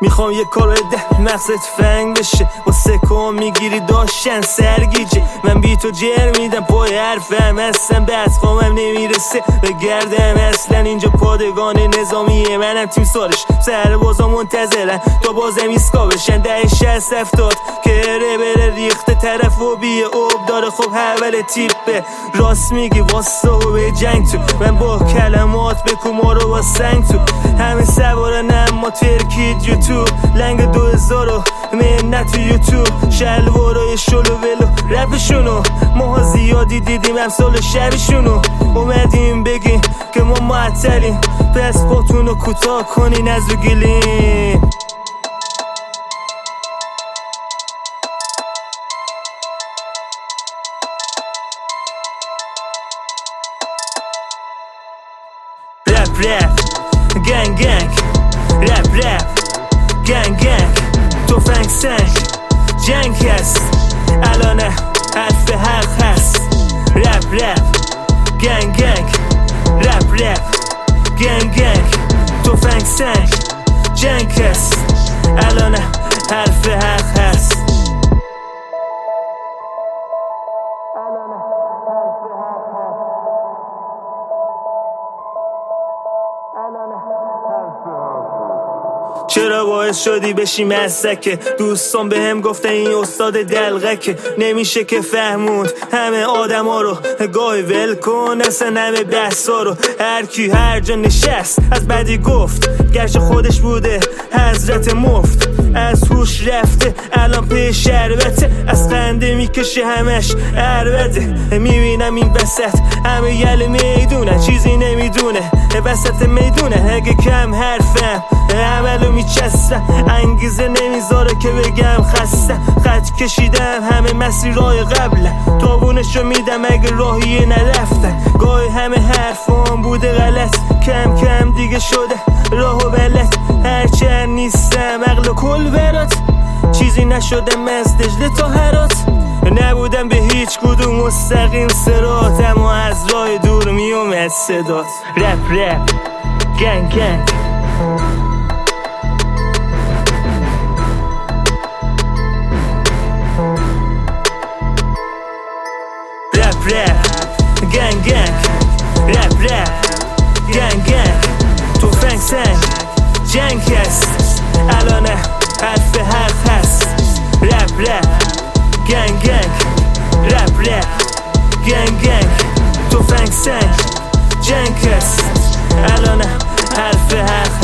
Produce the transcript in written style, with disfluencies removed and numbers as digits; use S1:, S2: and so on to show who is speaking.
S1: میخوام یه کار ده مغزت فنگ بشه واسه کام میگیری داشتن سرگیجه من بی تو جر میدم پای حرفم هستم بس خامم نمیرسه به گردم اصلا اینجا پادگان نظامیه منم تیم سالش سربازا منتظرن تا بازم ایسکا بشن 10-60-70 که بره ریخته طرف و بیه اوب داره خب اول تیپه راست میگی واسه و به جنگ تو من با کلمات به کمارو با سنگ تو همه سوارن اما ترکید یوتیوب لنگ 2000 و منت یوتیوب شلوارای شلو ولو رپشونو ماها زیادی دیدیم امسال شبشونو اومدیم بگیم که ما معطلیم پس پاتونو کوتاه کنین از رو گلیم رپ گنگ گنگ رپ گنگ گنگ تفنگ سنگ جنگ هست الان حرف حق هست رپ گنگ گنگ رپ گنگ گنگ تفنگ سنگ جنگ هست الان حرف حق هست چرا باعث شدی بشی مزدکه دوستان به هم گفتن این استاد دلغکه نمیشه که فهموند همه آدم ها رو گاهی ول کن اصلا همه بحثا رو هر کی هر جا نشست از بدی گفت گرچه خودش بوده حضرت مفت از هوش رفته الان پی شربته از خنده میکشه همش عربده میبینم این وسط همه یل میدونه چیزی نمیدونه وسط میدونه اگه کم حرفم عملو میچستم انگیزه نمیذاره که بگم خسته خط کشیدم همه مسیرهای قبله تابونشو میدم اگه راهی نرفتن گاهی همه حرفام بوده غلط کم کم دیگه شده راه و بلد هرچند نیستم عقل و کل برات چیزی نشده از دجله تا هرات نبودم به هیچ کدوم مستقیم سرات اما از راه دور میومد صدات رپ گنگ گنگ رپ گنگ گنگ رپ گنگ گنگ تفنگ سنگ جنگ هست الان حرف حق هست رپ گنگ گنگ رپ گنگ گنگ تفنگ سنگ جنگ هست الان حرف حق